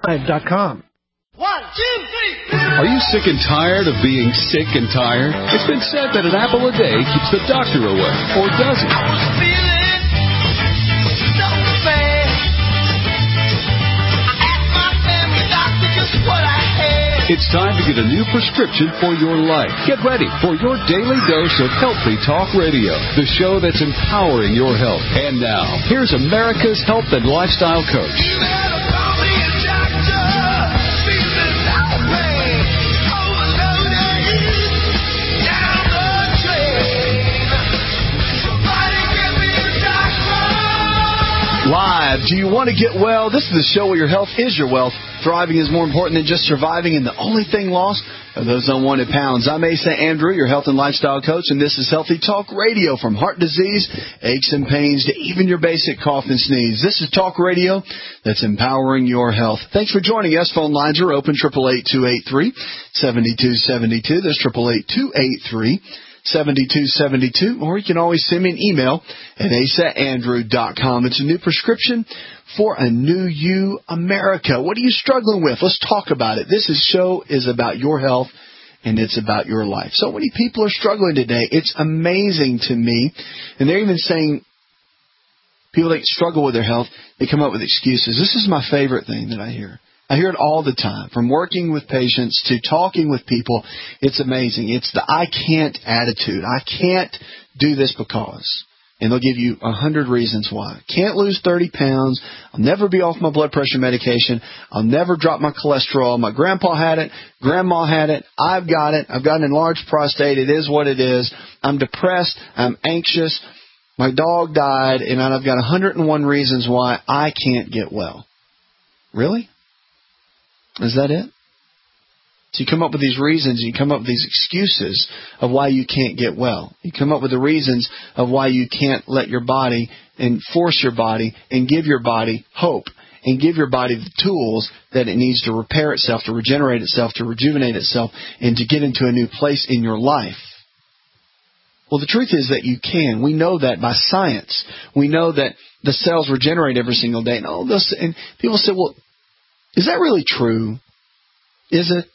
Live.com. 1, 2, 3. Are you sick and tired of being sick and tired? It's been said that an apple a day keeps the doctor away, or does it? I was feeling so bad. I asked my family doctor just what I had. It's time to get a new prescription for your life. Get ready for your daily dose of Healthy Talk Radio, the show that's empowering your health. And now, here's America's health and lifestyle coach. You gotta call me a doctor. Feeling so bad. Overloaded. Down the drain. Somebody give me a doctor. Live. Do you want to get well? This is the show where your health is your wealth. Thriving is more important than just surviving, and the only thing lost are those unwanted pounds. I'm Asa Andrew, your health and lifestyle coach, and this is Healthy Talk Radio. From heart disease, aches and pains, to even your basic cough and sneeze. This is talk radio that's empowering your health. Thanks for joining us. Phone lines are open, 888-283-7272. That's 888-283-7272. Or you can always send me an email at asaandrew.com. It's a new prescription for a new you, America. What are you struggling with? Let's talk about it. This show is about your health, and it's about your life. So many people are struggling today. It's amazing to me. And they're even saying people that struggle with their health, they come up with excuses. This is my favorite thing that I hear. I hear it all the time, from working with patients to talking with people. It's amazing. It's the I can't attitude. I can't do this because. And they'll give you 100 reasons why. Can't lose 30 pounds. I'll never be off my blood pressure medication. I'll never drop my cholesterol. My grandpa had it. Grandma had it. I've got it. I've got an enlarged prostate. It is what it is. I'm depressed. I'm anxious. My dog died. And I've got 101 reasons why I can't get well. Really? Is that it? So you come up with these reasons, you come up with these excuses of why you can't get well. You come up with the reasons of why you can't let your body and force your body and give your body hope and give your body the tools that it needs to repair itself, to regenerate itself, to rejuvenate itself, and to get into a new place in your life. Well, the truth is that you can. We know that by science. We know that the cells regenerate every single day. And people say, well, is that really true? Is it?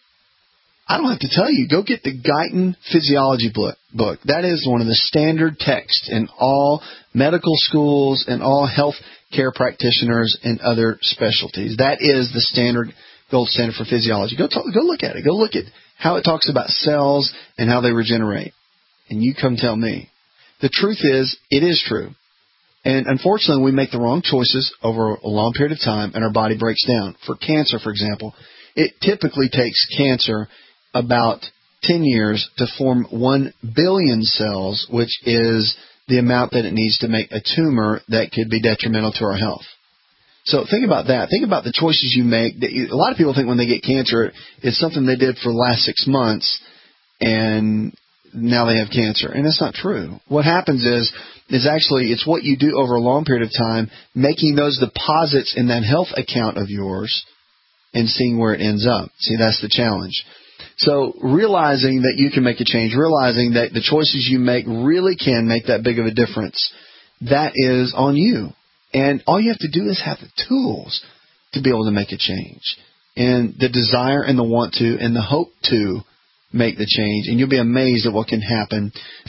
I don't have to tell you. Go get the Guyton Physiology book. That is one of the standard texts in all medical schools and all health care practitioners and other specialties. That is the standard, gold standard for physiology. Go look at it. Go look at how it talks about cells and how they regenerate. And you come tell me. The truth is, it is true. And unfortunately, we make the wrong choices over a long period of time, and our body breaks down. For cancer, for example, it typically takes cancer about 10 years to form 1 billion cells, which is the amount that it needs to make a tumor that could be detrimental to our health. So think about that. Think about the choices you make. A lot of people think when they get cancer, it's something they did for the last 6 months, and now they have cancer. And that's not true. What happens is actually it's what you do over a long period of time, making those deposits in that health account of yours and seeing where it ends up. See, that's the challenge. So realizing that you can make a change, realizing that the choices you make really can make that big of a difference, that is on you. And all you have to do is have the tools to be able to make a change, and the desire and the want to and the hope to make the change, and you'll be amazed at what can happen.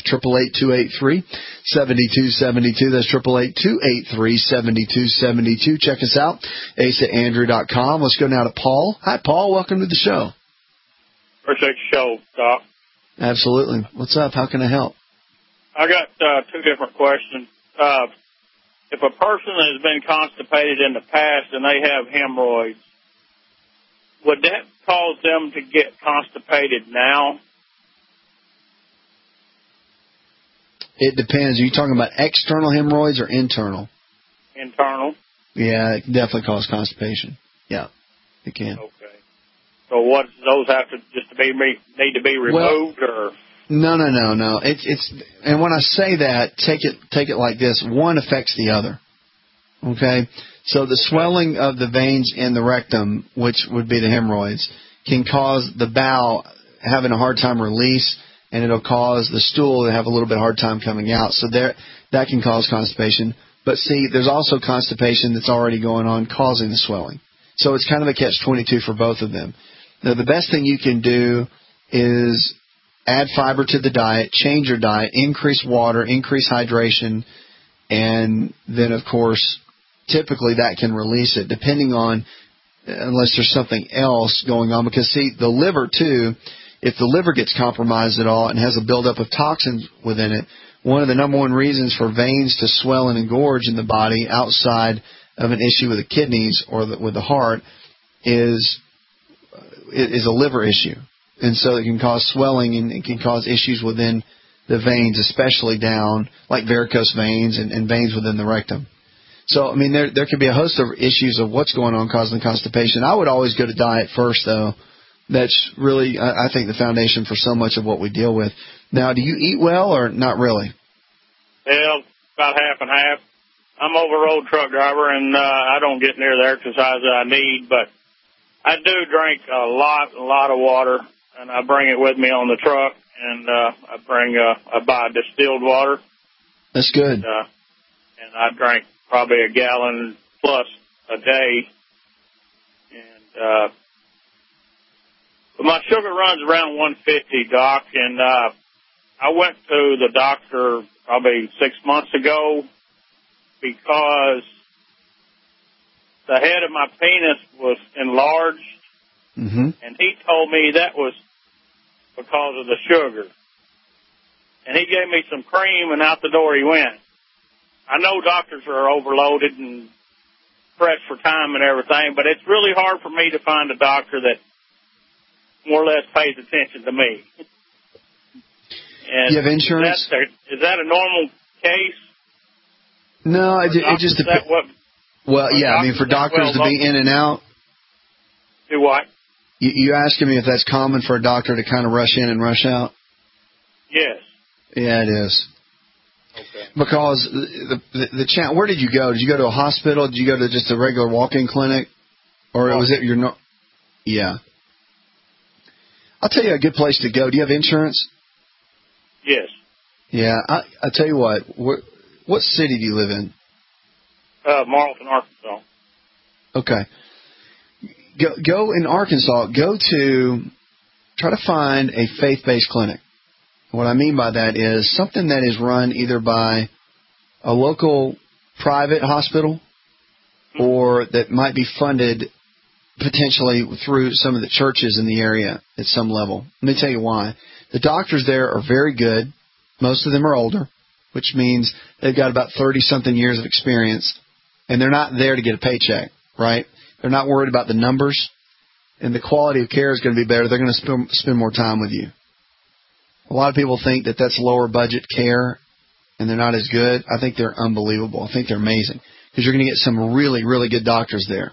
888-283-7272. That's 888-283-7272. Check us out, asaandrew.com. Let's go now to Paul. Hi, Paul. Welcome to the show. Appreciate your show, Doc. Absolutely. What's up? How can I help? I got 2 different questions. If a person has been constipated in the past and they have hemorrhoids, would that cause them to get constipated now? It depends. Are you talking about external hemorrhoids or internal? Internal. Yeah, it can definitely cause constipation. Yeah, it can. Okay. So what, those have to just to be need to be removed, or? No. It's and when I say that, take it like this: one affects the other. Okay. So the swelling of the veins in the rectum, which would be the hemorrhoids, can cause the bowel having a hard time release, and it'll cause the stool to have a little bit hard time coming out. So that can cause constipation. But see, there's also constipation that's already going on causing the swelling. So it's kind of a catch-22 for both of them. Now, the best thing you can do is add fiber to the diet, change your diet, increase water, increase hydration, and then, of course, typically that can release it, depending on, unless there's something else going on. Because, see, the liver, too, if the liver gets compromised at all and has a buildup of toxins within it, one of the number one reasons for veins to swell and engorge in the body outside of an issue with the kidneys or with the heart is a liver issue. And so it can cause swelling and it can cause issues within the veins, especially down, like varicose veins and veins within the rectum. So, I mean, there could be a host of issues of what's going on causing constipation. I would always go to diet first, though. That's really, I think, the foundation for so much of what we deal with. Now, do you eat well or not really? Well, about half and half. I'm over road truck driver, and I don't get near the exercise that I need, but I do drink a lot of water, and I bring it with me on the truck, and I buy distilled water. That's good. And I drink probably a gallon plus a day, and but my sugar runs around 150, Doc, and I went to the doctor probably 6 months ago because the head of my penis was enlarged, and he told me that was because of the sugar. And he gave me some cream, and out the door he went. I know doctors are overloaded and pressed for time and everything, but it's really hard for me to find a doctor that more or less pays attention to me. And you have insurance? Is that a normal case? No, it just depends. Well, yeah, I mean, for doctors to be in and out. Do what? You asking me if that's common for a doctor to kind of rush in and rush out? Yes. Yeah, it is. Okay. Because where did you go? Did you go to a hospital? Did you go to just a regular walk-in clinic? Or was it your... Yeah. I'll tell you a good place to go. Do you have insurance? Yes. Yeah, I'll tell you what city do you live in? Marlton, Arkansas. Okay. Go in Arkansas, try to find a faith-based clinic. What I mean by that is something that is run either by a local private hospital or that might be funded potentially through some of the churches in the area at some level. Let me tell you why. The doctors there are very good. Most of them are older, which means they've got about 30-something years of experience, and they're not there to get a paycheck, right? They're not worried about the numbers, and the quality of care is going to be better. They're going to spend more time with you. A lot of people think that that's lower budget care, and they're not as good. I think they're unbelievable. I think they're amazing because you're going to get some really, really good doctors there.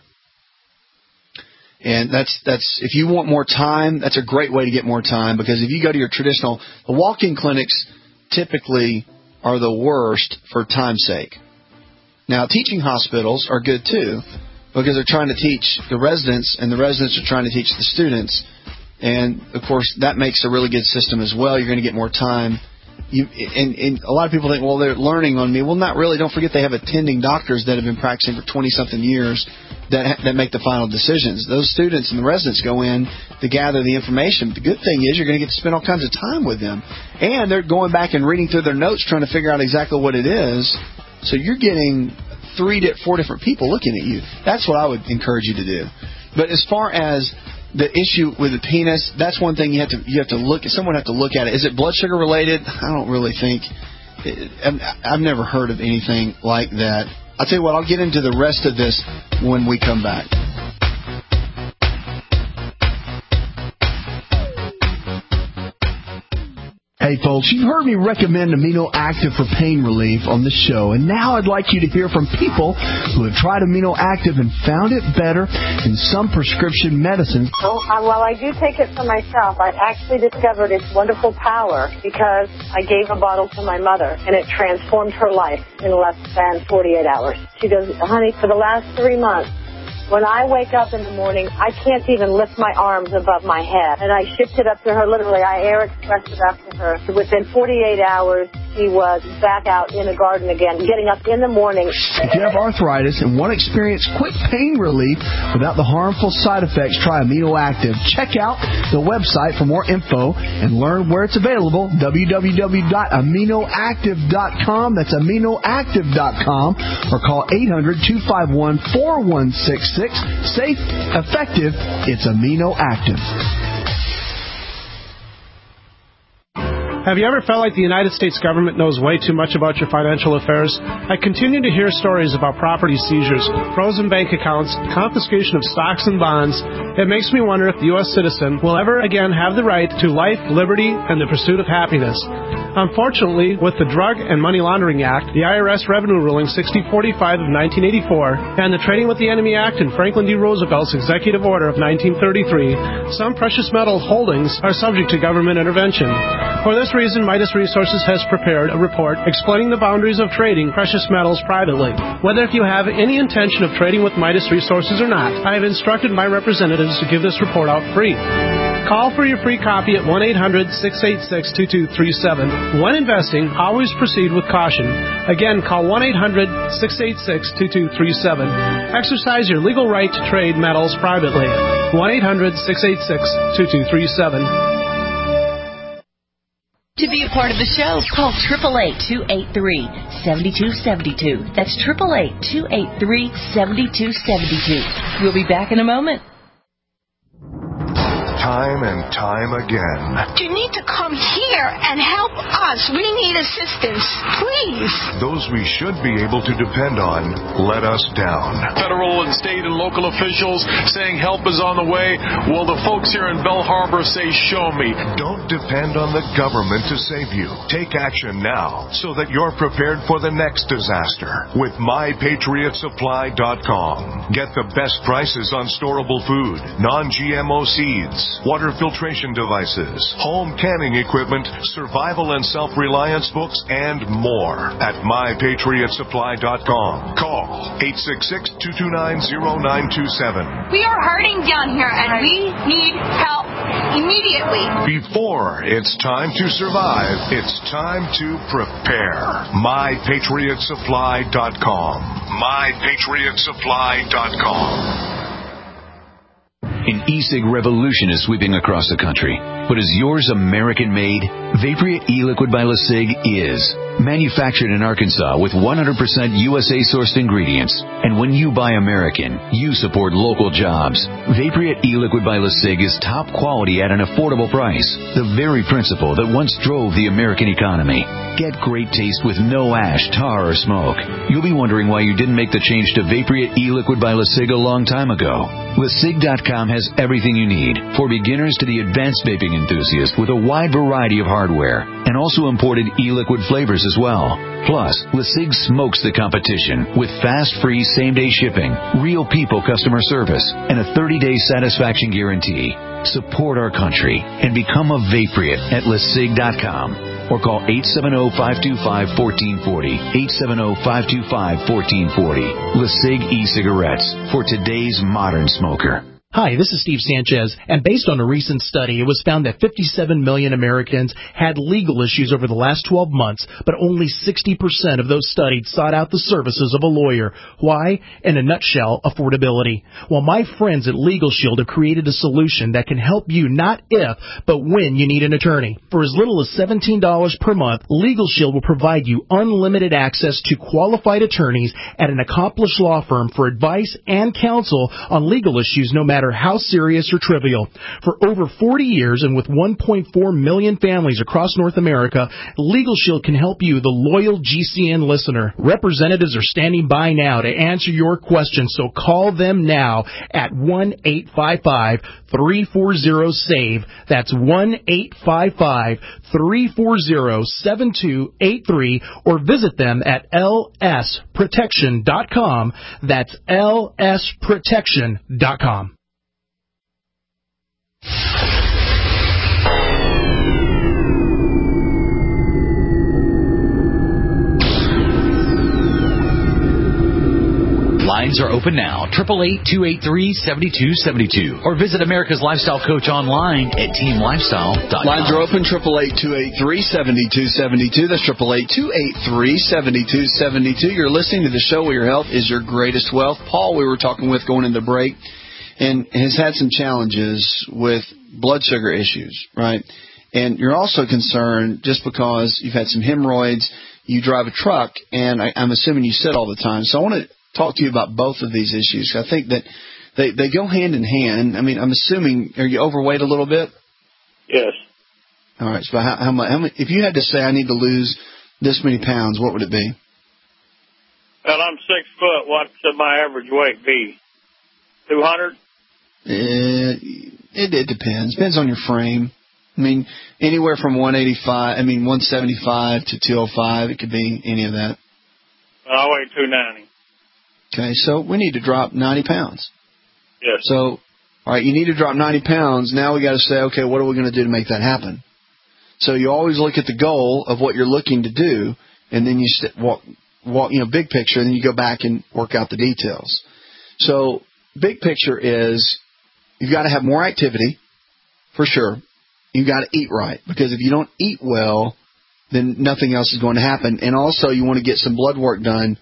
And that's if you want more time, that's a great way to get more time, because if you go to your the walk-in clinics typically are the worst for time's sake. Now, teaching hospitals are good too, because they're trying to teach the residents, and the residents are trying to teach the students. And, of course, that makes a really good system as well. You're going to get more time. And a lot of people think, well, they're learning on me. Well, not really. Don't forget they have attending doctors that have been practicing for 20-something years that make the final decisions. Those students and the residents go in to gather the information. The good thing is you're going to get to spend all kinds of time with them. And they're going back and reading through their notes trying to figure out exactly what it is. So you're getting 4 different people looking at you. That's what I would encourage you to do. But as far as the issue with the penis, that's one thing you have to look at. Someone have to look at it. Is it blood sugar related? I don't really think. I've never heard of anything like that. I'll tell you what, I'll get into the rest of this when we come back. Hey folks, you've heard me recommend Amino Active for pain relief on the show, and now I'd like you to hear from people who have tried Amino Active and found it better than some prescription medicines. Well, I do take it for myself. I actually discovered its wonderful power because I gave a bottle to my mother, and it transformed her life in less than 48 hours. She goes, honey, for the last 3 months, when I wake up in the morning, I can't even lift my arms above my head. And I shipped it up to her, literally. I air expressed it up to her. Within 48 hours, she was back out in the garden again, getting up in the morning. If you have arthritis and want to experience quick pain relief without the harmful side effects, try Amino Active. Check out the website for more info and learn where it's available, www.aminoactive.com. That's aminoactive.com, or call 800-251-4166. Safe, effective, it's Amino Active. Have you ever felt like the United States government knows way too much about your financial affairs? I continue to hear stories about property seizures, frozen bank accounts, confiscation of stocks and bonds. It makes me wonder if the U.S. citizen will ever again have the right to life, liberty, and the pursuit of happiness. Unfortunately, with the Drug and Money Laundering Act, the IRS Revenue Ruling 6045 of 1984, and the Trading with the Enemy Act and Franklin D. Roosevelt's Executive Order of 1933, some precious metal holdings are subject to government intervention. For this reason, Midas Resources has prepared a report explaining the boundaries of trading precious metals privately. Whether if you have any intention of trading with Midas Resources or not, I have instructed my representatives to give this report out free. Call for your free copy at 1-800-686-2237. When investing, always proceed with caution. Again, call 1-800-686-2237. Exercise your legal right to trade metals privately. 1-800-686-2237. To be a part of the show, call 888-283-7272. That's 888-283-7272. We'll be back in a moment. Time and time again. You need to come here and help us. We need assistance, please. Those we should be able to depend on let us down. Federal and state and local officials saying help is on the way. Well, the folks here in Belle Harbor say, show me. Don't depend on the government to save you. Take action now so that you're prepared for the next disaster with MyPatriotSupply.com. Get the best prices on storable food, non-GMO seeds, water filtration devices, home canning equipment, survival and self-reliance books, and more at MyPatriotSupply.com. Call 866-229-0927. We are hurting down here, and we need help immediately. Before it's time to survive, it's time to prepare. MyPatriotSupply.com. MyPatriotSupply.com. An e-cig revolution is sweeping across the country. But is yours American-made? Vaporeat e-liquid by LeSig is. Manufactured in Arkansas with 100% USA-sourced ingredients. And when you buy American, you support local jobs. Vaporeat e-liquid by LeSig is top quality at an affordable price. The very principle that once drove the American economy. Get great taste with no ash, tar, or smoke. You'll be wondering why you didn't make the change to Vaporeat e-liquid by LeSig a long time ago. LeSig.com has everything you need, for beginners to the advanced vaping enthusiast, with a wide variety of hardware, and also imported e-liquid flavors as well. Plus, LeSig smokes the competition with fast, free, same-day shipping, real people customer service, and a 30-day satisfaction guarantee. Support our country and become a Vaporeat at LeSig.com. Or call 870-525-1440, 870-525-1440. LeSig e-cigarettes for today's modern smoker. Hi, this is Steve Sanchez, and based on a recent study, it was found that 57 million Americans had legal issues over the last 12 months, but only 60% of those studied sought out the services of a lawyer. Why? In a nutshell, affordability. Well, my friends at Legal Shield have created a solution that can help you not if, but when you need an attorney. For as little as $17 per month, Legal Shield will provide you unlimited access to qualified attorneys at an accomplished law firm for advice and counsel on legal issues, no matter how serious or trivial. For over 40 years and with 1.4 million families across North America, Legal Shield can help you, the loyal GCN listener. Representatives are standing by now to answer your questions, so call them now at 1-855-340-SAVE. That's 1-855-340-7283, or visit them at lsprotection.com. That's lsprotection.com. Lines are open now, 888-283-7272. Or visit America's Lifestyle Coach online at teamlifestyle.com. Lines are open, 888-283-7272. That's 888-283-7272. You're listening to the show where your health is your greatest wealth. Paul, we were talking with going into break, and has had some challenges with blood sugar issues, right? And you're also concerned just because you've had some hemorrhoids, you drive a truck, and I'm assuming you sit all the time. So I want to talk to you about both of these issues. I think that they go hand in hand. I mean, I'm assuming, are you overweight a little bit? Yes. All right. So how much? If you had to say I need to lose this many pounds, what would it be? Well, I'm 6 foot. What should my average weight be? 200? It depends. Depends on your frame. I mean, anywhere from 175 to 205. It could be any of that. Well, I weigh 290. Okay, so we need to drop 90 pounds. Yes. So, all right, you need to drop 90 pounds. Now we got to say, okay, what are we going to do to make that happen? So you always look at the goal of what you're looking to do, and then you walk, big picture, and then you go back and work out the details. So big picture is you've got to have more activity, for sure. You've got to eat right, because if you don't eat well, then nothing else is going to happen. And also you want to get some blood work done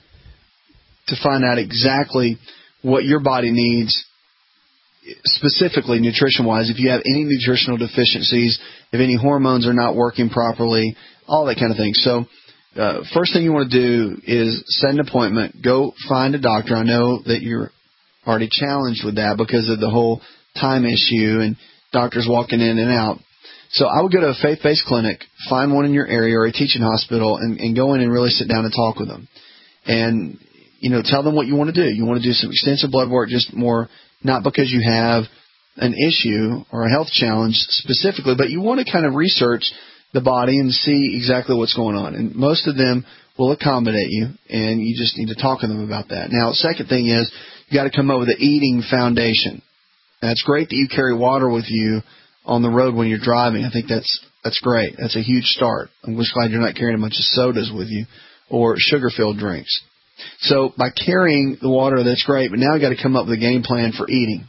to find out exactly what your body needs, specifically nutrition-wise, if you have any nutritional deficiencies, if any hormones are not working properly, all that kind of thing. So first thing you want to do is set an appointment. Go find a doctor. I know that you're already challenged with that because of the whole time issue and doctors walking in and out. So I would go to a faith-based clinic, find one in your area or a teaching hospital, and go in and really sit down and talk with them. And, tell them what you want to do. You want to do some extensive blood work, just more, not because you have an issue or a health challenge specifically, but you want to kind of research the body and see exactly what's going on. And most of them will accommodate you, and you just need to talk to them about that. Now, the second thing is you got to come up with an eating foundation. Now, it's great that you carry water with you on the road when you're driving. I think that's great. That's a huge start. I'm just glad you're not carrying a bunch of sodas with you or sugar-filled drinks. So by carrying the water, that's great, but now you got to come up with a game plan for eating.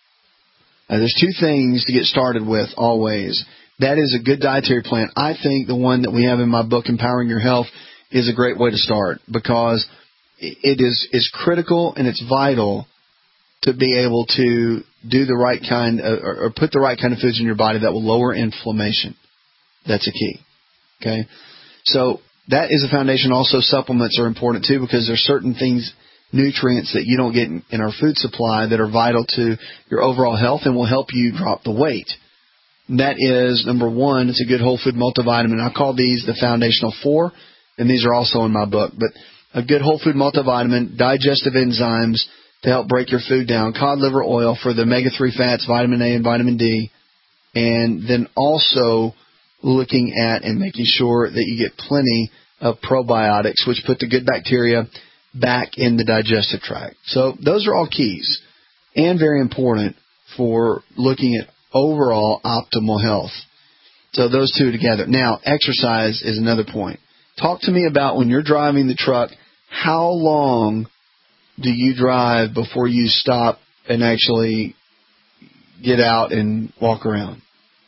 There's two things to get started with always. That is a good dietary plan. I think the one that we have in my book, Empowering Your Health, is a great way to start because it is critical and it's vital to be able to do the right kind or put the right kind of foods in your body that will lower inflammation. That's a key. Okay? So that is a foundation. Also, supplements are important too because there's certain things, nutrients that you don't get in our food supply that are vital to your overall health and will help you drop the weight. And that is, number one, it's a good whole food multivitamin. I call these the foundational four, and these are also in my book. But a good whole food multivitamin, digestive enzymes to help break your food down, cod liver oil for the omega-3 fats, vitamin A and vitamin D, and then also looking at and making sure that you get plenty of probiotics, which put the good bacteria back in the digestive tract. So those are all keys and very important for looking at overall optimal health. So those two together. Now, exercise is another point. Talk to me about when you're driving the truck, how long do you drive before you stop and actually get out and walk around?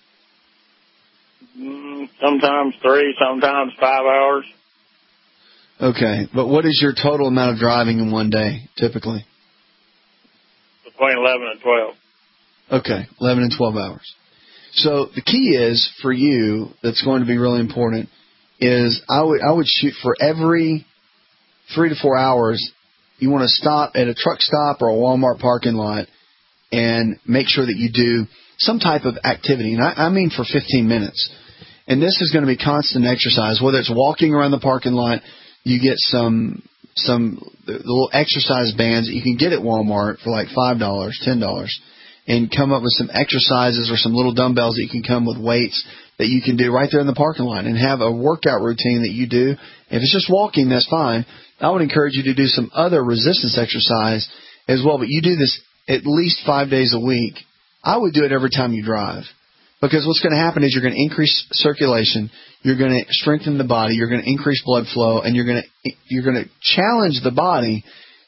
Sometimes 3, sometimes 5 hours. Okay, but what is your total amount of driving in one day, typically? Between 11 and 12. Okay, 11 and 12 hours. So the key is, for you, that's going to be really important, is I would shoot for every 3 to 4 hours, you want to stop at a truck stop or a Walmart parking lot and make sure that you do some type of activity. And I mean for 15 minutes. And this is going to be constant exercise, whether it's walking around the parking lot. You get some the little exercise bands that you can get at Walmart for like $5, $10, and come up with some exercises or some little dumbbells that you can come with weights that you can do right there in the parking lot and have a workout routine that you do. If it's just walking, that's fine. I would encourage you to do some other resistance exercise as well, but you do this at least 5 days a week. I would do it every time you drive. Because what's going to happen is you're going to increase circulation, you're going to strengthen the body, you're going to increase blood flow, and you're going to challenge the body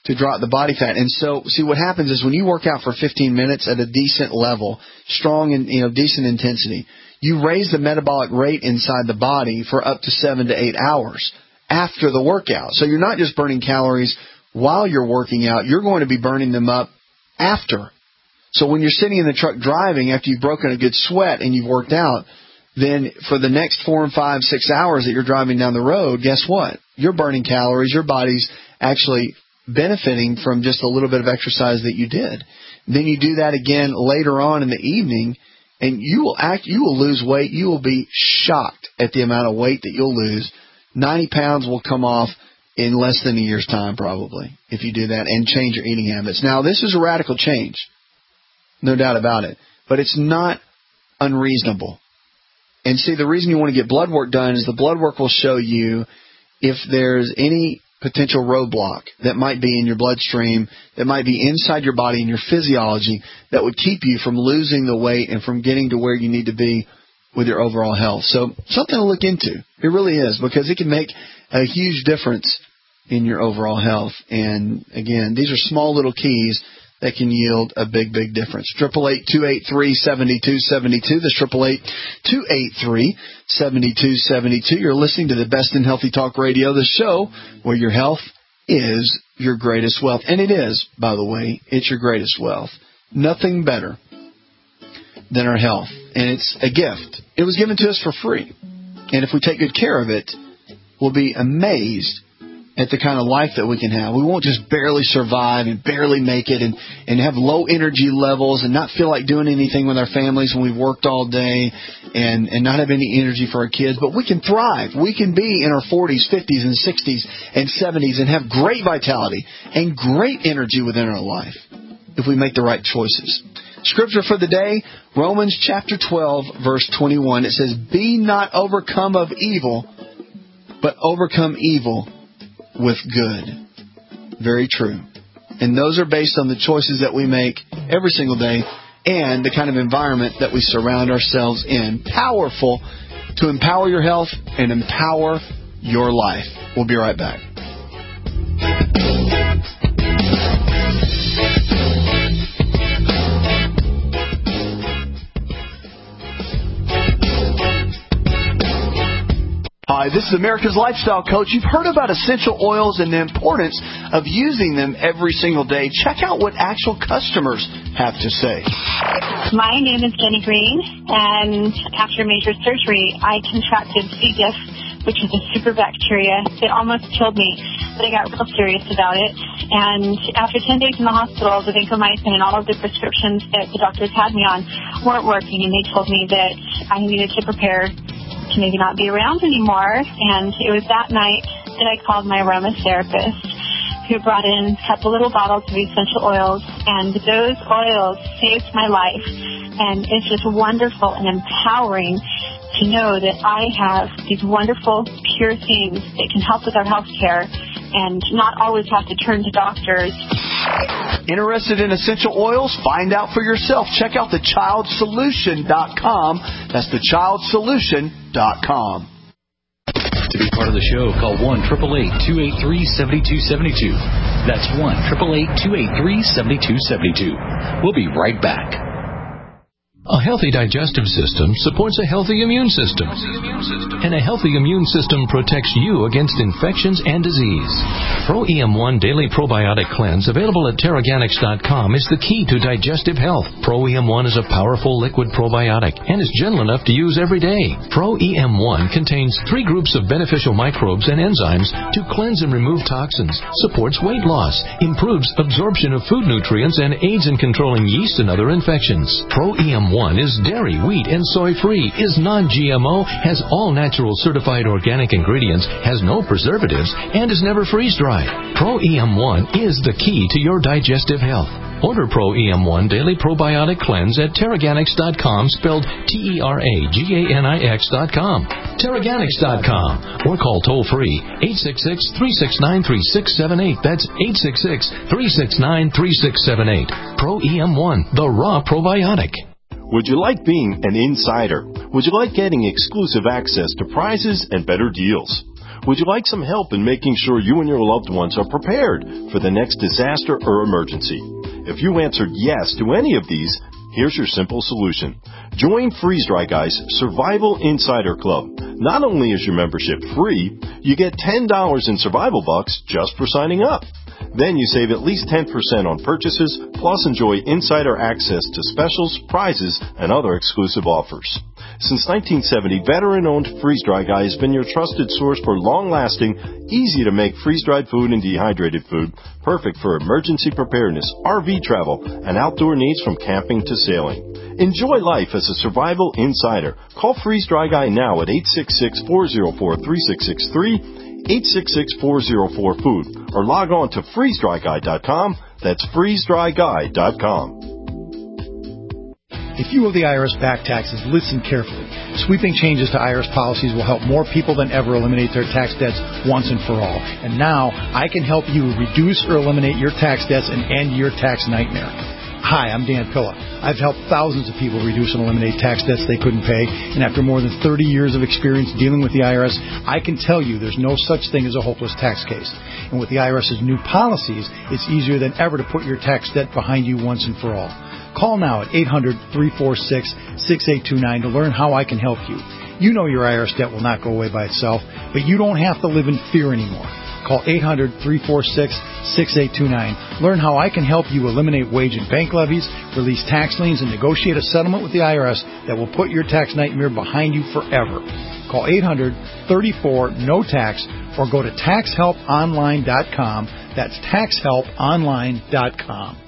to drop the body fat. And so, see, what happens is when you work out for 15 minutes at a decent level, strong and, decent intensity, you raise the metabolic rate inside the body for up to 7 to 8 hours after the workout. So you're not just burning calories while you're working out, you're going to be burning them up after. So when you're sitting in the truck driving after you've broken a good sweat and you've worked out, then for the next 4 and 5, 6 hours that you're driving down the road, guess what? You're burning calories. Your body's actually benefiting from just a little bit of exercise that you did. Then you do that again later on in the evening, and you will lose weight. You will be shocked at the amount of weight that you'll lose. 90 pounds will come off in less than a year's time, probably, if you do that and change your eating habits. Now, this is a radical change, no doubt about it, but it's not unreasonable. And see, the reason you want to get blood work done is the blood work will show you if there's any potential roadblock that might be in your bloodstream, that might be inside your body and your physiology, that would keep you from losing the weight and from getting to where you need to be with your overall health. So something to look into. It really is, because it can make a huge difference in your overall health. And again, these are small little keys that can yield a big, big difference. 888-283-7272. That's 888-283-7272. You're listening to the Best in Healthy Talk Radio, the show where your health is your greatest wealth. And it is, by the way, it's your greatest wealth. Nothing better than our health. And it's a gift. It was given to us for free. And if we take good care of it, we'll be amazed at the kind of life that we can have. We won't just barely survive and barely make it and have low energy levels and not feel like doing anything with our families when we've worked all day and not have any energy for our kids. But we can thrive. We can be in our 40s, 50s, and 60s and 70s and have great vitality and great energy within our life if we make the right choices. Scripture for the day, Romans chapter 12, verse 21. It says, "Be not overcome of evil, but overcome evil with good." Very true. And those are based on the choices that we make every single day and the kind of environment that we surround ourselves in. Powerful to empower your health and empower your life. We'll be right back. Hi, this is America's Lifestyle Coach. You've heard about essential oils and the importance of using them every single day. Check out what actual customers have to say. My name is Jenny Green, and after major surgery, I contracted C. diff, which is a super bacteria. It almost killed me, but I got real serious about it. And after 10 days in the hospital, the vancomycin and all of the prescriptions that the doctors had me on weren't working, and they told me that I needed to prepare to maybe not be around anymore. And it was that night that I called my aromatherapist, who brought in a couple little bottles of essential oils, and those oils saved my life. And it's just wonderful and empowering to know that I have these wonderful, pure things that can help with our health care and not always have to turn to doctors. Interested in essential oils? Find out for yourself. Check out thechildsolution.com. That's thechildsolution.com. To be part of the show, call 1-888-283-7272. That's 1-888-283-7272. We'll be right back. A healthy digestive system supports a healthy immune system. And a healthy immune system protects you against infections and disease. Pro EM1 Daily Probiotic Cleanse, available at Teraganix.com, is the key to digestive health. Pro EM1 is a powerful liquid probiotic and is gentle enough to use every day. Pro EM1 contains 3 groups of beneficial microbes and enzymes to cleanse and remove toxins, supports weight loss, improves absorption of food nutrients, and aids in controlling yeast and other infections. Pro EM1 is dairy, wheat, and soy-free, is non-GMO, has all natural certified organic ingredients, has no preservatives, and is never freeze-dried. Pro EM1 is the key to your digestive health. Order Pro EM1 Daily Probiotic Cleanse at Teraganix.com, spelled Teraganix.com. Teraganix.com. Or call toll-free 866-369-3678. That's 866-369-3678. Pro EM1, the raw probiotic. Would you like being an insider? Would you like getting exclusive access to prizes and better deals? Would you like some help in making sure you and your loved ones are prepared for the next disaster or emergency? If you answered yes to any of these, here's your simple solution. Join Freeze Dry Guy's Survival Insider Club. Not only is your membership free, you get $10 in survival bucks just for signing up. Then you save at least 10% on purchases, plus enjoy insider access to specials, prizes, and other exclusive offers. Since 1970, veteran-owned Freeze Dry Guy has been your trusted source for long-lasting, easy-to-make freeze-dried food and dehydrated food, perfect for emergency preparedness, RV travel, and outdoor needs from camping to sailing. Enjoy life as a survival insider. Call Freeze Dry Guy now at 866-404-3663, 866-404-FOOD, or log on to freezedryguy.com. That's freezedryguy.com. If you owe the IRS back taxes, listen carefully. Sweeping changes to IRS policies will help more people than ever eliminate their tax debts once and for all. And now, I can help you reduce or eliminate your tax debts and end your tax nightmare. Hi, I'm Dan Pilla. I've helped thousands of people reduce and eliminate tax debts they couldn't pay, and after more than 30 years of experience dealing with the IRS, I can tell you there's no such thing as a hopeless tax case. And with the IRS's new policies, it's easier than ever to put your tax debt behind you once and for all. Call now at 800-346-6829 to learn how I can help you. You know your IRS debt will not go away by itself, but you don't have to live in fear anymore. Call 800-346-6829. Learn how I can help you eliminate wage and bank levies, release tax liens, and negotiate a settlement with the IRS that will put your tax nightmare behind you forever. Call 800-34-NO-TAX or go to taxhelponline.com. That's taxhelponline.com.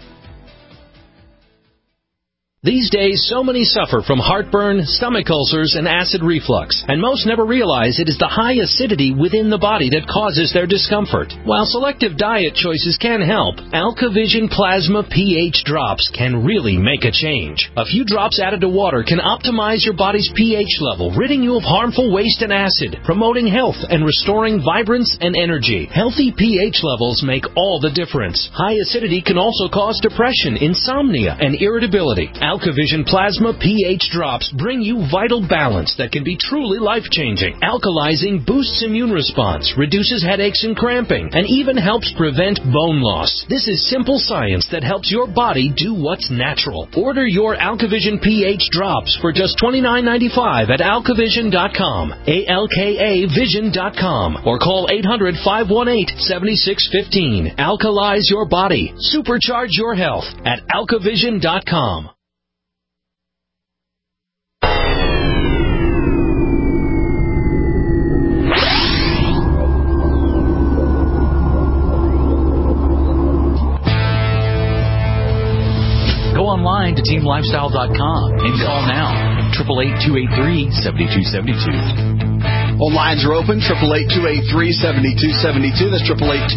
These days, so many suffer from heartburn, stomach ulcers, and acid reflux, and most never realize it is the high acidity within the body that causes their discomfort. While selective diet choices can help, AlkaVision Plasma pH drops can really make a change. A few drops added to water can optimize your body's pH level, ridding you of harmful waste and acid, promoting health and restoring vibrance and energy. Healthy pH levels make all the difference. High acidity can also cause depression, insomnia, and irritability. AlkaVision Plasma pH drops bring you vital balance that can be truly life-changing. Alkalizing boosts immune response, reduces headaches and cramping, and even helps prevent bone loss. This is simple science that helps your body do what's natural. Order your AlkaVision pH drops for just $29.95 at alkavision.com, ALKAvision.com, or call 800-518-7615. Alkalize your body. Supercharge your health at alkavision.com. Online to teamlifestyle.com and call now 888-283-7272. All lines are open, 888-283-7272. That's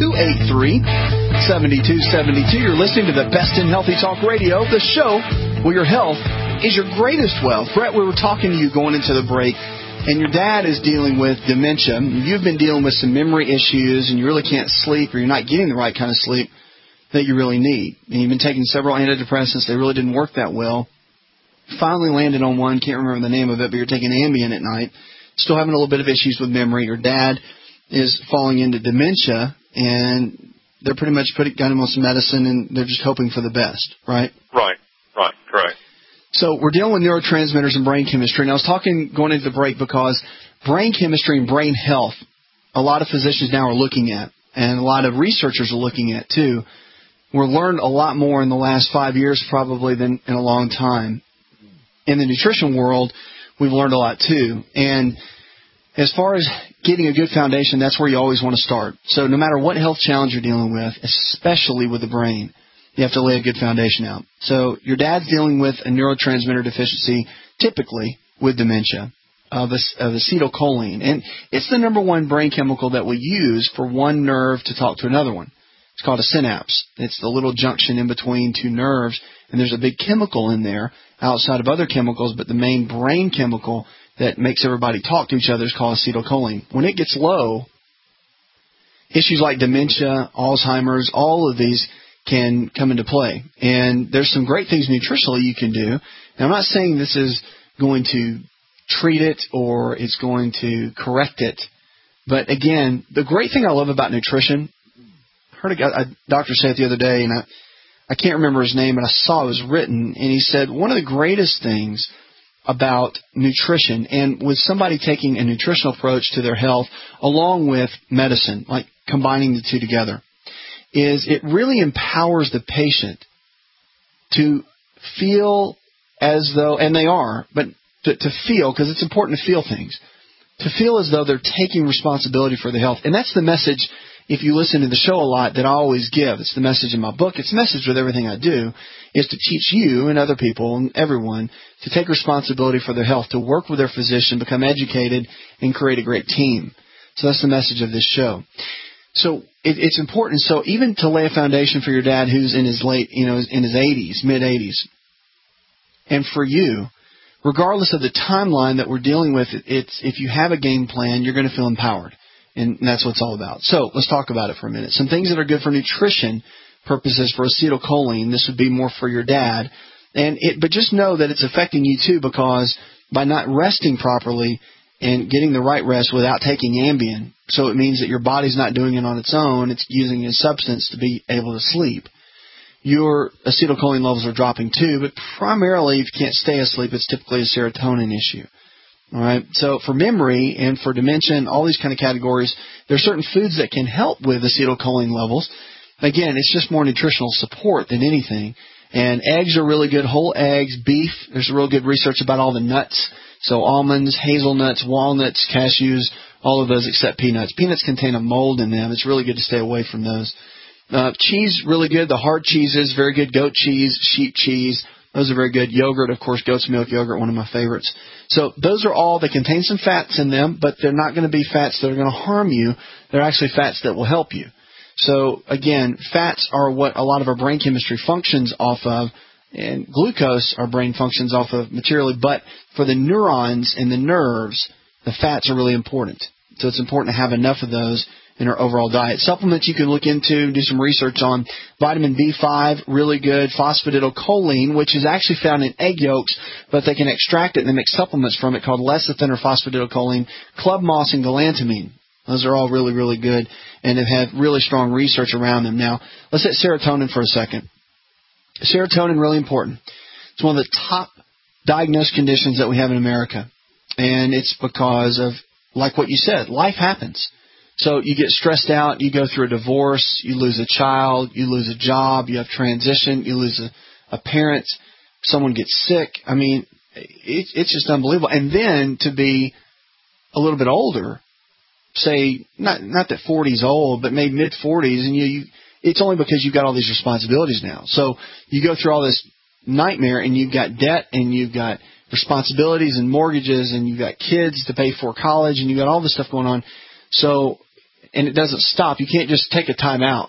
888-283-7272. You're listening to the Best in Healthy Talk Radio, the show where your health is your greatest wealth. Brett, we were talking to you going into the break, and your dad is dealing with dementia. You've been dealing with some memory issues, and you really can't sleep, or you're not getting the right kind of sleep that you really need. And you've been taking several antidepressants. They really didn't work that well. Finally landed on one, can't remember the name of it, but you're taking Ambien at night. Still having a little bit of issues with memory. Your dad is falling into dementia, and they're pretty much got him on some medicine, and they're just hoping for the best, right? Right, correct. So we're dealing with neurotransmitters and brain chemistry. And I was talking going into the break because brain chemistry and brain health, a lot of physicians now are looking at, and a lot of researchers are looking at, too. We've learned a lot more in the last 5 years probably than in a long time. In the nutrition world, we've learned a lot too. And as far as getting a good foundation, that's where you always want to start. So no matter what health challenge you're dealing with, especially with the brain, you have to lay a good foundation out. So your dad's dealing with a neurotransmitter deficiency, typically with dementia, of acetylcholine. And it's the number one brain chemical that we use for one nerve to talk to another one. It's called a synapse. It's the little junction in between two nerves, and there's a big chemical in there outside of other chemicals, but the main brain chemical that makes everybody talk to each other is called acetylcholine. When it gets low, issues like dementia, Alzheimer's, all of these can come into play. And there's some great things nutritionally you can do. Now, I'm not saying this is going to treat it or it's going to correct it, But again, the great thing I love about nutrition, I heard a doctor say it the other day, and I can't remember his name, but I saw it was written, and he said one of the greatest things about nutrition, and with somebody taking a nutritional approach to their health along with medicine, like combining the two together, is it really empowers the patient to feel as though, and they are, but to feel, because it's important to feel things, to feel as though they're taking responsibility for their health. And that's the message, if you listen to the show a lot, that I always give. It's the message in my book. It's the message with everything I do, is to teach you and other people and everyone to take responsibility for their health, to work with their physician, become educated, and create a great team. So that's the message of this show. So it's important. So even to lay a foundation for your dad who's in his in his 80s, mid-80s, and for you, regardless of the timeline that we're dealing with, it's if you have a game plan, you're going to feel empowered. And that's what it's all about. So let's talk about it for a minute. Some things that are good for nutrition purposes for acetylcholine. This would be more for your dad. But just know that it's affecting you too, because by not resting properly and getting the right rest without taking Ambien, so it means that your body's not doing it on its own. It's using a substance to be able to sleep. Your acetylcholine levels are dropping too, but primarily if you can't stay asleep, it's typically a serotonin issue. All right. So for memory and for dementia and all these kind of categories, there are certain foods that can help with acetylcholine levels. Again, it's just more nutritional support than anything. And eggs are really good. Whole eggs, beef. There's real good research about all the nuts. So almonds, hazelnuts, walnuts, cashews, all of those except peanuts. Peanuts contain a mold in them. It's really good to stay away from those. Cheese, really good. The hard cheeses, very good. Goat cheese, sheep cheese. Those are very good. Yogurt, of course, goat's milk yogurt, one of my favorites. So those are all, they contain some fats in them, but they're not going to be fats that are going to harm you. They're actually fats that will help you. So again, fats are what a lot of our brain chemistry functions off of, and glucose our brain functions off of materially, but for the neurons and the nerves, the fats are really important. So it's important to have enough of those in our overall diet. Supplements you can look into, do some research on. Vitamin B5, really good. Phosphatidylcholine, which is actually found in egg yolks, but they can extract it and they make supplements from it called lecithin or phosphatidylcholine, club moss, and galantamine. Those are all really, really good and have had really strong research around them. Now, let's hit serotonin for a second. Serotonin, really important. It's one of the top diagnosed conditions that we have in America. And it's because of, like what you said, life happens. So you get stressed out, you go through a divorce, you lose a child, you lose a job, you have transition, you lose a parent, someone gets sick. I mean, it's just unbelievable. And then to be a little bit older, say, not that 40's old, but maybe mid-40s, and it's only because you've got all these responsibilities now. So you go through all this nightmare, and you've got debt, and you've got responsibilities and mortgages, and you've got kids to pay for college, and you've got all this stuff going on. So, and it doesn't stop. You can't just take a time out.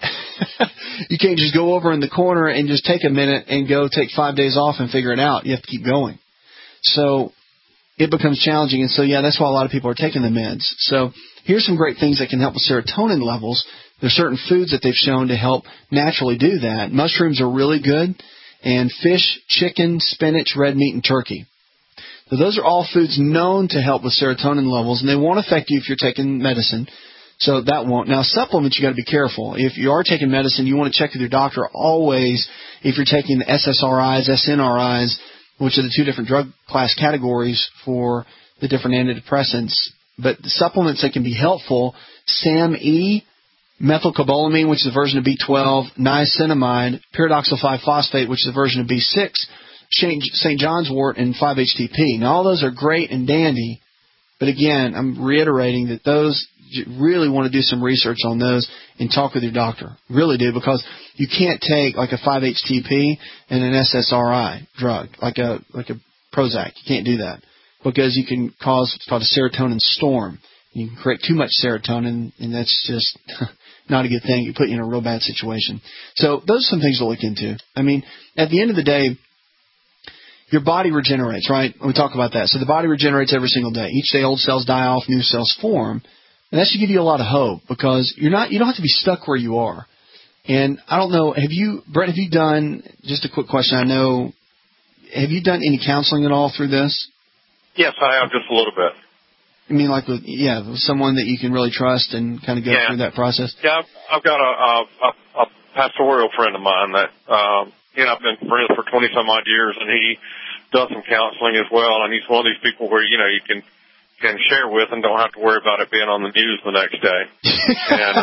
You can't just go over in the corner and just take a minute and go take 5 days off and figure it out. You have to keep going. So it becomes challenging. And so, yeah, that's why a lot of people are taking the meds. So here's some great things that can help with serotonin levels. There's certain foods that they've shown to help naturally do that. Mushrooms are really good. And fish, chicken, spinach, red meat, and turkey. So those are all foods known to help with serotonin levels, and they won't affect you if you're taking medicine. So that won't. Now, supplements, you got to be careful. If you are taking medicine, you want to check with your doctor always if you're taking the SSRIs, SNRIs, which are the two different drug class categories for the different antidepressants. But the supplements that can be helpful, SAMe, methylcobalamin, which is a version of B12, niacinamide, pyridoxal 5-phosphate, which is a version of B6, St. John's wort, and 5-HTP. Now, all those are great and dandy, but again, I'm reiterating that those, you really want to do some research on those and talk with your doctor. Really do, because you can't take like a 5-HTP and an SSRI drug, like a Prozac. You can't do that, because you can cause what's called a serotonin storm. You can create too much serotonin, and that's just not a good thing. It put you in a real bad situation. So those are some things to look into. I mean, at the end of the day, your body regenerates, right? We talk about that. So the body regenerates every single day. Each day old cells die off, new cells form. And that should give you a lot of hope, because you don't have to be stuck where you are. And I don't know, Brett, have you done, just a quick question, I know, have you done any counseling at all through this? Yes, I have, just a little bit. I mean, like with someone that you can really trust and kind of go through that process. Yeah, I've got a pastoral friend of mine that I've been friends for 20 some odd years, and he does some counseling as well. And he's one of these people where you can share with and don't have to worry about it being on the news the next day. And,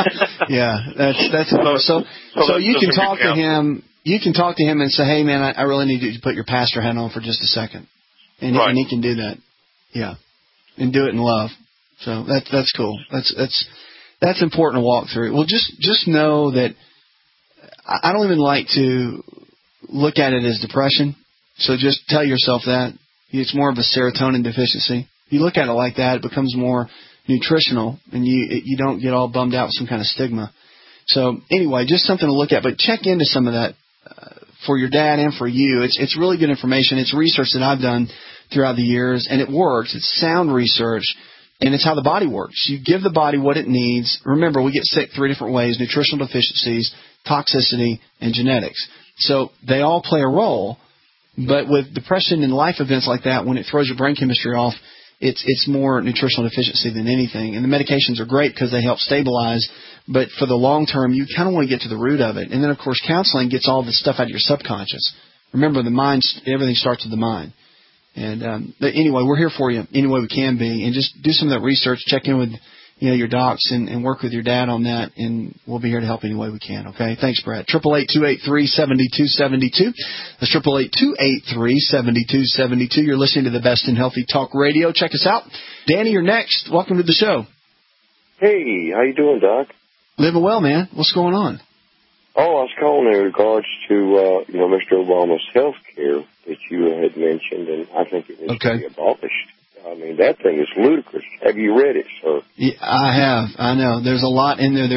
that's so you can talk to him. You can talk to him and say, "Hey, man, I really need you to put your pastor hat on for just a second," and he can do that. Yeah, and do it in love. So that's cool. That's important to walk through. Well, just know that I don't even like to look at it as depression. So just tell yourself that it's more of a serotonin deficiency. You look at it like that, it becomes more nutritional, and you don't get all bummed out with some kind of stigma. So anyway, just something to look at. But check into some of that for your dad and for you. It's really good information. It's research that I've done throughout the years, and it works. It's sound research, and it's how the body works. You give the body what it needs. Remember, we get sick 3 different ways: nutritional deficiencies, toxicity, and genetics. So they all play a role. But with depression and life events like that, when it throws your brain chemistry off, it's more nutritional deficiency than anything. And the medications are great because they help stabilize. But for the long term, you kind of want to get to the root of it. And then, of course, counseling gets all this stuff out of your subconscious. Remember, the mind, everything starts with the mind. And but anyway, we're here for you any way we can be. And just do some of that research. Check in with your docs and work with your dad on that. And we'll be here to help any way we can. Okay? Thanks, Brad. 888-283-7272. That's 888-283-7272. You're listening to the Best in Healthy Talk Radio. Check us out. Danny, you're next. Welcome to the show. Hey, how you doing, Doc? Living well, man. What's going on? Oh, I was calling in regards to, Mr. Obama's health care that you had mentioned, and I think it needs to be abolished. I mean, that thing is ludicrous. Have you read it, sir? Yeah, I have. I know. There's a lot in there.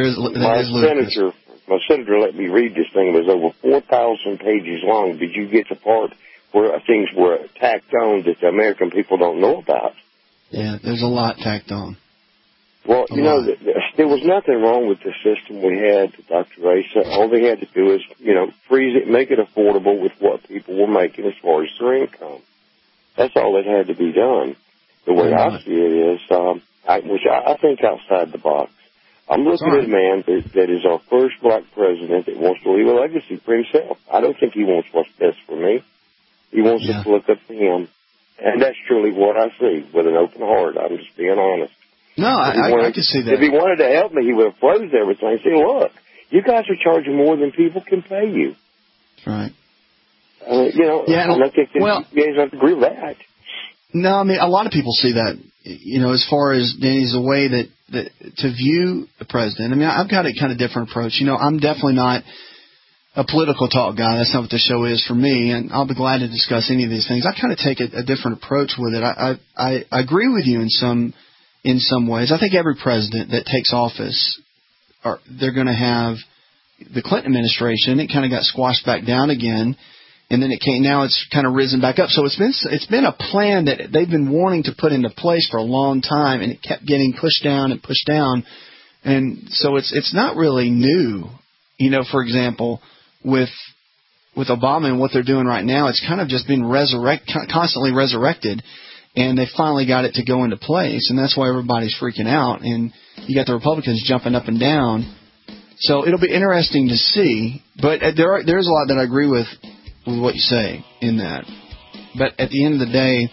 My senator let me read this thing. It was over 4,000 pages long. Did you get the part where things were tacked on that the American people don't know about? Yeah, there's a lot tacked on. Well, there was nothing wrong with the system we had, Dr. Asa. All they had to do is, freeze it, make it affordable with what people were making as far as their income. That's all that had to be done. The way I see it is, which I think outside the box. I'm looking at a man that is our first black president that wants to leave a legacy for himself. I don't think he wants what's best for me. He wants us to look up to him. And that's truly what I see with an open heart. I'm just being honest. No, I can see that. If he wanted to help me, he would have closed everything and said, look, you guys are charging more than people can pay you. Right. I don't think you guys have to agree with that. No, I mean, a lot of people see that, as far as Danny's the way that to view the president. I mean, I've got a kind of different approach. I'm definitely not a political talk guy. That's not what the show is for me, and I'll be glad to discuss any of these things. I kind of take a different approach with it. I agree with you in some ways. I think every president that takes office, they're going to have the Clinton administration. It kind of got squashed back down again. And then now it's kind of risen back up. So it's been a plan that they've been wanting to put into place for a long time, and it kept getting pushed down and pushed down. And so it's not really new. For example, with Obama and what they're doing right now, it's kind of just been constantly resurrected, and they finally got it to go into place, and that's why everybody's freaking out. And you got the Republicans jumping up and down. So it'll be interesting to see. But there's a lot that I agree with what you say in that. But at the end of the day,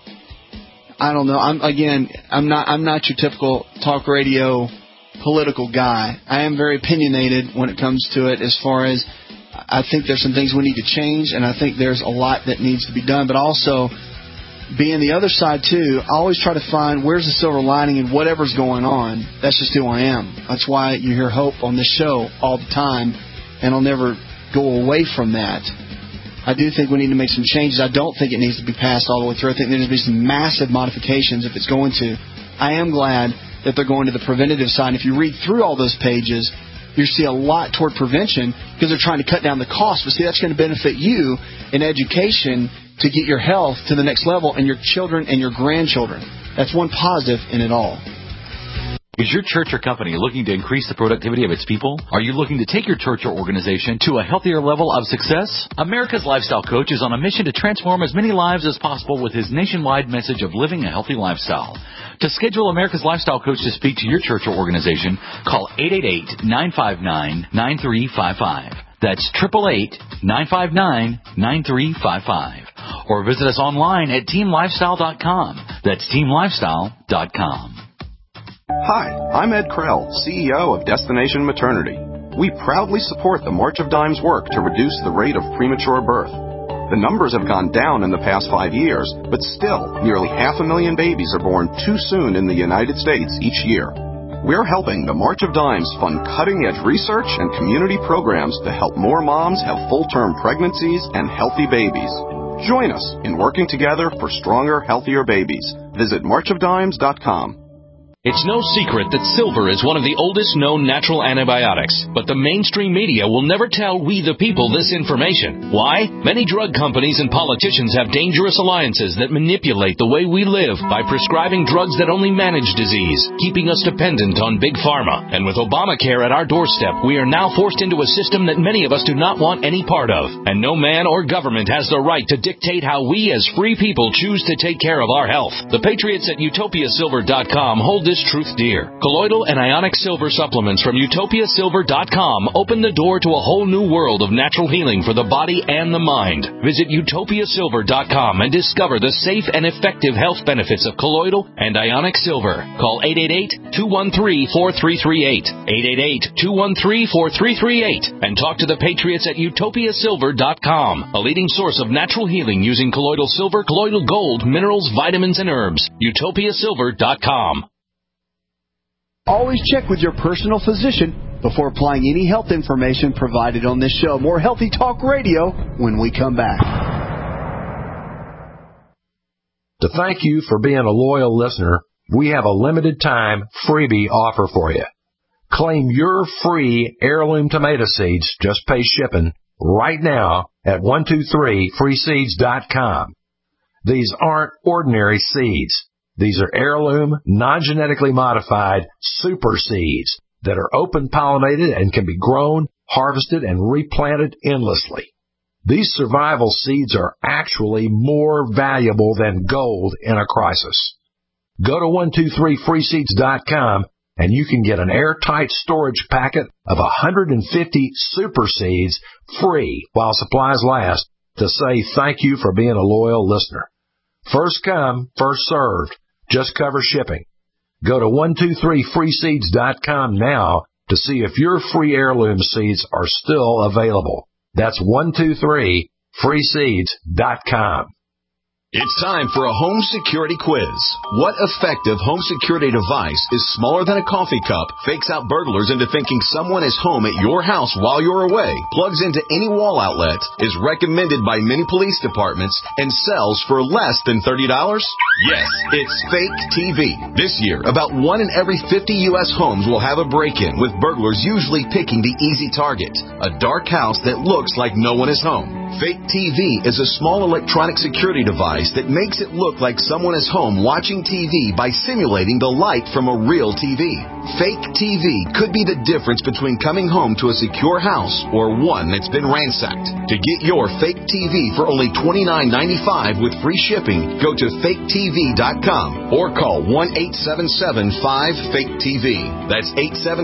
I don't know. I'm not your typical talk radio political guy. I am very opinionated when it comes to it, as far as I think there's some things we need to change, and I think there's a lot that needs to be done. But also, being the other side too, I always try to find where's the silver lining in whatever's going on. That's just who I am. That's why you hear Hope on this show all the time, and I'll never go away from that. I do think we need to make some changes. I don't think it needs to be passed all the way through. I think there needs to be some massive modifications if it's going to. I am glad that they're going to the preventative side. If you read through all those pages, you see a lot toward prevention because they're trying to cut down the cost. But see, that's going to benefit you in education to get your health to the next level, and your children and your grandchildren. That's one positive in it all. Is your church or company looking to increase the productivity of its people? Are you looking to take your church or organization to a healthier level of success? America's Lifestyle Coach is on a mission to transform as many lives as possible with his nationwide message of living a healthy lifestyle. To schedule America's Lifestyle Coach to speak to your church or organization, call 888-959-9355. That's 888-959-9355. Or visit us online at teamlifestyle.com. That's teamlifestyle.com. Hi, I'm Ed Krell, CEO of Destination Maternity. We proudly support the March of Dimes work to reduce the rate of premature birth. The numbers have gone down in the past 5 years, but still, nearly 500,000 babies are born too soon in the United States each year. We're helping the March of Dimes fund cutting-edge research and community programs to help more moms have full-term pregnancies and healthy babies. Join us in working together for stronger, healthier babies. Visit marchofdimes.com. It's no secret that silver is one of the oldest known natural antibiotics, but the mainstream media will never tell we the people this information. Why? Many drug companies and politicians have dangerous alliances that manipulate the way we live by prescribing drugs that only manage disease, keeping us dependent on big pharma. And with Obamacare at our doorstep, we are now forced into a system that many of us do not want any part of. And no man or government has the right to dictate how we as free people choose to take care of our health. The patriots at utopiasilver.com hold this truth dear. Colloidal and ionic silver supplements from utopiasilver.com open the door to a whole new world of natural healing for the body and the mind. Visit utopiasilver.com and discover the safe and effective health benefits of colloidal and ionic silver. Call 888-213-4338. 888-213-4338 and talk to the patriots at utopiasilver.com, a leading source of natural healing using colloidal silver, colloidal gold, minerals, vitamins, and herbs. utopiasilver.com. Always check with your personal physician before applying any health information provided on this show. More Healthy Talk Radio when we come back. To thank you for being a loyal listener, we have a limited time freebie offer for you. Claim your free heirloom tomato seeds, just pay shipping, right now at 123freeseeds.com. These aren't ordinary seeds. These are heirloom, non-genetically modified super seeds that are open-pollinated and can be grown, harvested, and replanted endlessly. These survival seeds are actually more valuable than gold in a crisis. Go to 123freeseeds.com and you can get an airtight storage packet of 150 super seeds free while supplies last to say thank you for being a loyal listener. First come, first served. Just cover shipping. Go to 123freeseeds.com now to see if your free heirloom seeds are still available. That's 123freeseeds.com. It's time for a home security quiz. What effective home security device is smaller than a coffee cup, fakes out burglars into thinking someone is home at your house while you're away, plugs into any wall outlet, is recommended by many police departments, and sells for less than $30? Yes, it's Fake TV. This year, about 1 in every 50 U.S. homes will have a break-in, with burglars usually picking the easy target, a dark house that looks like no one is home. Fake TV is a small electronic security device that makes it look like someone is home watching TV by simulating the light from a real TV. Fake TV could be the difference between coming home to a secure house or one that's been ransacked. To get your Fake TV for only $29.95 with free shipping, go to faketv.com or call 1-877-5-FAKE-TV. That's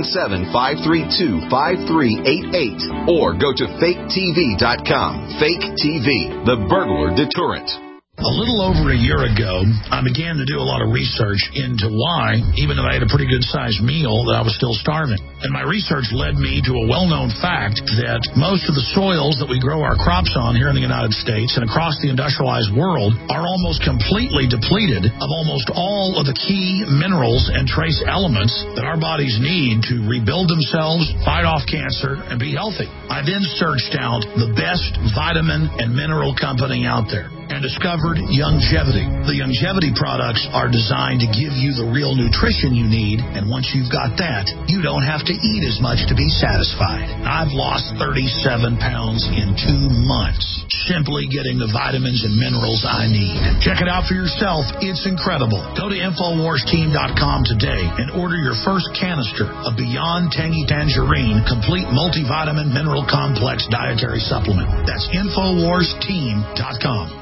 877-532-5388 or go to faketv.com. Fake TV, the burglar deterrent. A little over a year ago, I began to do a lot of research into why, even though I had a pretty good-sized meal, that I was still starving. And my research led me to a well-known fact that most of the soils that we grow our crops on here in the United States and across the industrialized world are almost completely depleted of almost all of the key minerals and trace elements that our bodies need to rebuild themselves, fight off cancer, and be healthy. I then searched out the best vitamin and mineral company out there and discovered discovered Youngevity. The Youngevity products are designed to give you the real nutrition you need, and once you've got that, you don't have to eat as much to be satisfied. I've lost 37 pounds in 2 months, simply getting the vitamins and minerals I need. Check it out for yourself. It's incredible. Go to InfoWarsTeam.com today and order your first canister of Beyond Tangy Tangerine Complete Multivitamin Mineral Complex Dietary Supplement. That's InfoWarsTeam.com.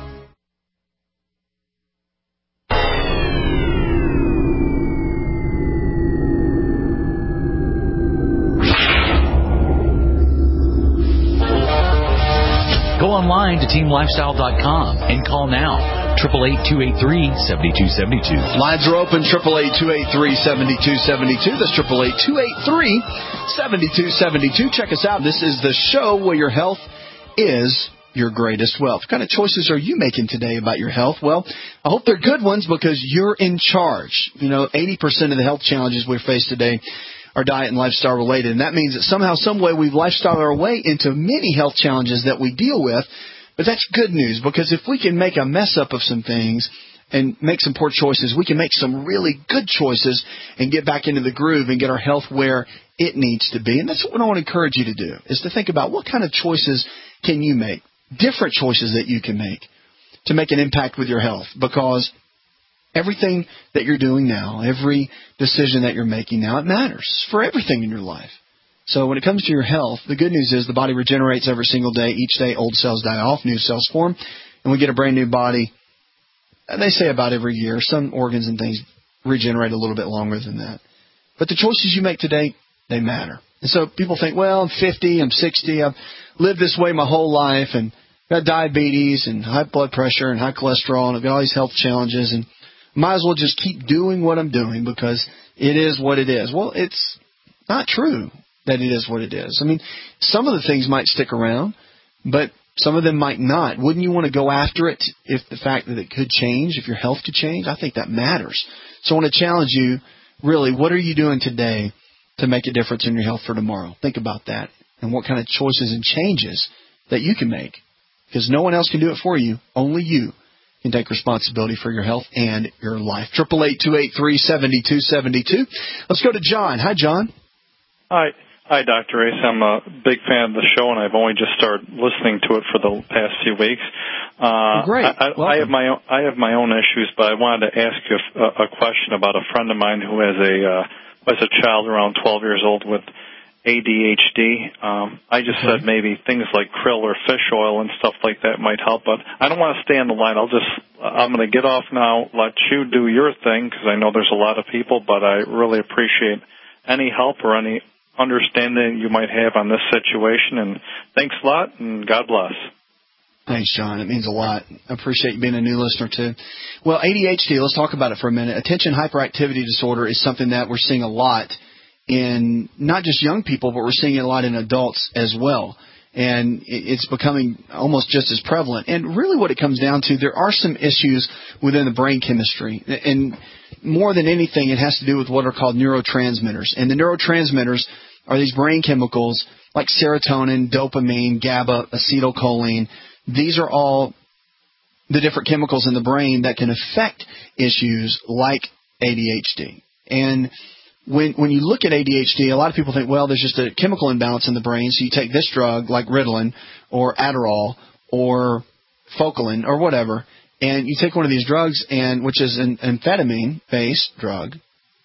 Go online to teamlifestyle.com and call now. 888-283-7272. Lines are open, 888-283-7272. That's 888-283-7272. Check us out. This is the show where your health is your greatest wealth. What kind of choices are you making today about your health? Well, I hope they're good ones because you're in charge. 80% of the health challenges we face today are diet and lifestyle related. And that means that somehow, some way, we've lifestyled our way into many health challenges that we deal with. But that's good news, because if we can make a mess up of some things and make some poor choices, we can make some really good choices and get back into the groove and get our health where it needs to be. And that's what I want to encourage you to do, is to think about what kind of choices can you make, different choices that you can make to make an impact with your health. Because everything that you're doing now, every decision that you're making now, it matters for everything in your life. So when it comes to your health, the good news is the body regenerates every single day. Each day, old cells die off, new cells form, and we get a brand new body. And they say about every year. Some organs and things regenerate a little bit longer than that. But the choices you make today, they matter. And so people think, well, I'm 50, I'm 60, I've lived this way my whole life, and got diabetes and high blood pressure and high cholesterol, and I've got all these health challenges, and might as well just keep doing what I'm doing because it is what it is. Well, it's not true that it is what it is. I mean, some of the things might stick around, but some of them might not. Wouldn't you want to go after it if the fact that it could change, if your health could change? I think that matters. So I want to challenge you, really, what are you doing today to make a difference in your health for tomorrow? Think about that and what kind of choices and changes that you can make, because no one else can do it for you. Only you can take responsibility for your health and your life. 888-283-7272. Let's go to John. Hi, John. Hi, Dr. Ace. I'm a big fan of the show, and I've only just started listening to it for the past few weeks. Great. I have my own issues, but I wanted to ask you a question about a friend of mine who has a child around 12 years old with ADHD. I just said maybe things like krill or fish oil and stuff like that might help, but I don't want to stay on the line. I'm going to get off now, let you do your thing, because I know there's a lot of people, but I really appreciate any help or any understanding you might have on this situation. And thanks a lot, and God bless. Thanks, John. It means a lot. I appreciate you being a new listener, too. Well, ADHD, let's talk about it for a minute. Attention hyperactivity disorder is something that we're seeing a lot in not just young people, but we're seeing it a lot in adults as well. And it's becoming almost just as prevalent. And really what it comes down to, there are some issues within the brain chemistry. And more than anything, it has to do with what are called neurotransmitters. And the neurotransmitters are these brain chemicals like serotonin, dopamine, GABA, acetylcholine. These are all the different chemicals in the brain that can affect issues like ADHD. And when you look at ADHD, a lot of people think, well, there's just a chemical imbalance in the brain, so you take this drug like Ritalin or Adderall or Focalin or whatever, and you take one of these drugs, which is an amphetamine-based drug,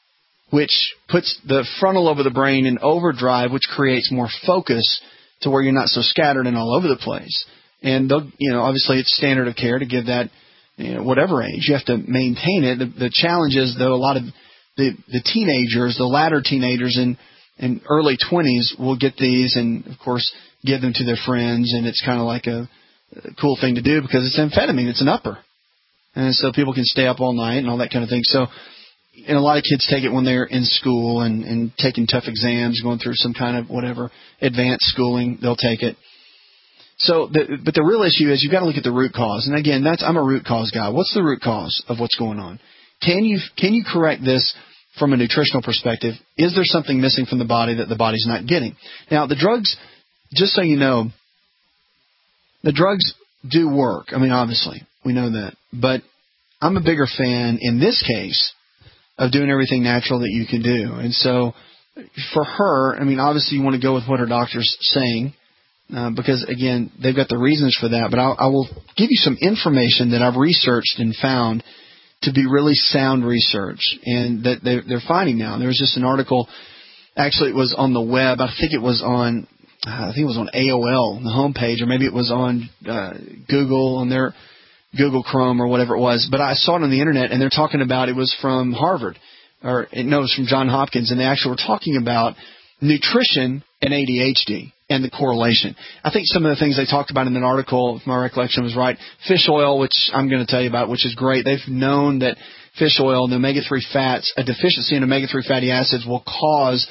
which puts the frontal lobe of the brain in overdrive, which creates more focus to where you're not so scattered and all over the place. And obviously it's standard of care to give that whatever age. You have to maintain it. The challenge is, though, a lot of the teenagers, the latter teenagers in early 20s will get these and, of course, give them to their friends, and it's kind of like a cool thing to do because it's amphetamine. It's an upper. And so people can stay up all night and all that kind of thing. So, and a lot of kids take it when they're in school and taking tough exams, going through some kind of whatever advanced schooling, they'll take it. So, but the real issue is you've got to look at the root cause. And again, I'm a root cause guy. What's the root cause of what's going on? Can you correct this from a nutritional perspective? Is there something missing from the body that the body's not getting? Now, the drugs, just so you know, the drugs do work. I mean, obviously. We know that. But I'm a bigger fan, in this case, of doing everything natural that you can do. And so for her, I mean, obviously you want to go with what her doctor's saying because, again, they've got the reasons for that. But I will give you some information that I've researched and found to be really sound research and that they're finding now. There was just an article, actually it was on the web. I think it was on AOL, the homepage, or maybe it was on Google, on their Google Chrome or whatever it was. But I saw it on the internet, and they're talking about it was from Harvard, it was from Johns Hopkins, and they actually were talking about nutrition and ADHD and the correlation. I think some of the things they talked about in that article, if my recollection was right, fish oil, which I'm going to tell you about, which is great. They've known that fish oil and the omega-3 fats, a deficiency in omega-3 fatty acids will cause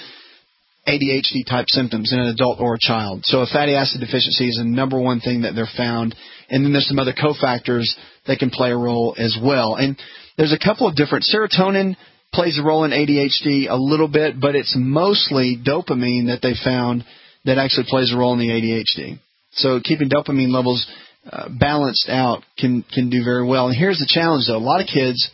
ADHD-type symptoms in an adult or a child. So a fatty acid deficiency is the number one thing that they're found. And then there's some other cofactors that can play a role as well. And there's a couple of different. Serotonin plays a role in ADHD a little bit, but it's mostly dopamine that they found that actually plays a role in the ADHD. So keeping dopamine levels balanced out can do very well. And here's the challenge, though. A lot of kids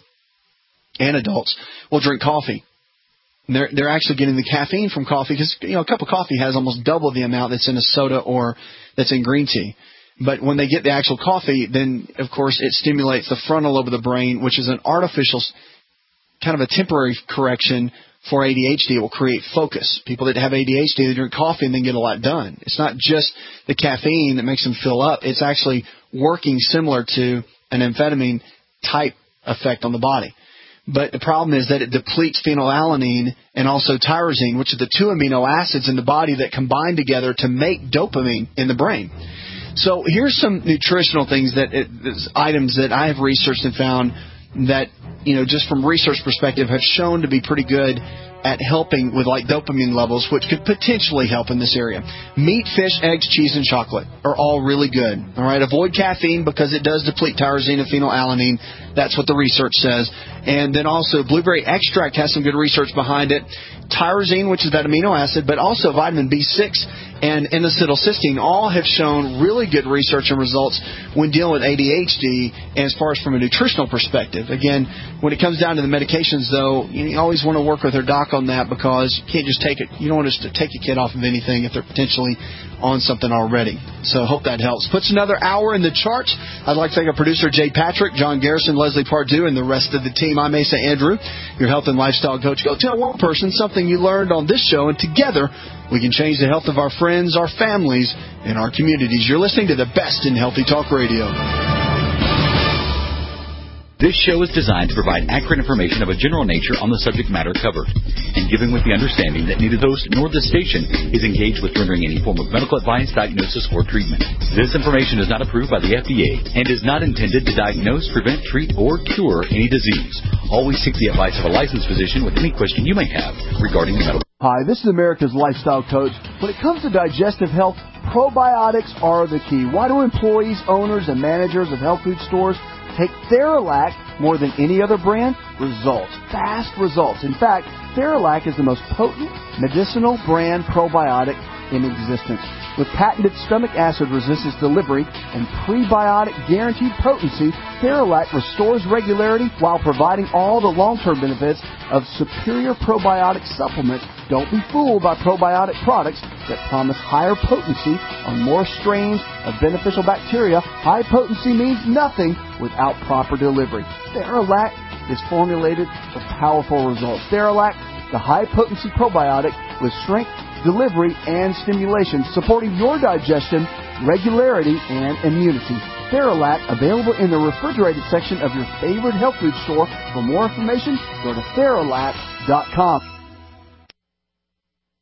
and adults will drink coffee. They're actually getting the caffeine from coffee because, a cup of coffee has almost double the amount that's in a soda or that's in green tea. But when they get the actual coffee, then, of course, it stimulates the frontal lobe of the brain, which is an artificial, kind of a temporary correction for ADHD. It will create focus. People that have ADHD, they drink coffee and then get a lot done. It's not just the caffeine that makes them fill up. It's actually working similar to an amphetamine-type effect on the body. But the problem is that it depletes phenylalanine and also tyrosine, which are the two amino acids in the body that combine together to make dopamine in the brain. So here's some nutritional things items that I have researched and found that, just from research perspective have shown to be pretty good at helping with like dopamine levels, which could potentially help in this area. Meat, fish, eggs, cheese, and chocolate are all really good. All right, avoid caffeine because it does deplete tyrosine and phenylalanine. That's what the research says. And then also blueberry extract has some good research behind it. Tyrosine, which is that amino acid, but also vitamin B6 and N-acetylcysteine all have shown really good research and results when dealing with ADHD and as far as from a nutritional perspective. Again, when it comes down to the medications, though, you always want to work with their doc on that because you can't just take it. You don't want us to take a kid off of anything if they're potentially on something already. So I hope that helps. Puts another hour in the charts. I'd like to thank our producer, Jay Patrick, John Garrison, Leslie Pardue, and the rest of the team. I'm Asa Andrew, your health and lifestyle coach. Go tell one person something you learned on this show, and together we can change the health of our friends, our families, and our communities. You're listening to the best in Healthy Talk Radio. This show is designed to provide accurate information of a general nature on the subject matter covered, and given with the understanding that neither the host nor the station is engaged with rendering any form of medical advice, diagnosis, or treatment. This information is not approved by the FDA and is not intended to diagnose, prevent, treat, or cure any disease. Always seek the advice of a licensed physician with any question you may have regarding medical. Hi, this is America's Lifestyle Coach. When it comes to digestive health, probiotics are the key. Why do employees, owners, and managers of health food stores take Theralac more than any other brand? Results. Fast results. In fact, Theralac is the most potent medicinal brand probiotic in existence. With patented stomach acid resistance delivery and prebiotic guaranteed potency, Theralac restores regularity while providing all the long-term benefits of superior probiotic supplements. Don't be fooled by probiotic products that promise higher potency on more strains of beneficial bacteria. High potency means nothing without proper delivery. Theralac is formulated for powerful results. Theralac, the high-potency probiotic with strength, delivery, and stimulation, supporting your digestion, regularity, and immunity. Theralac, available in the refrigerated section of your favorite health food store. For more information, go to Theralac.com.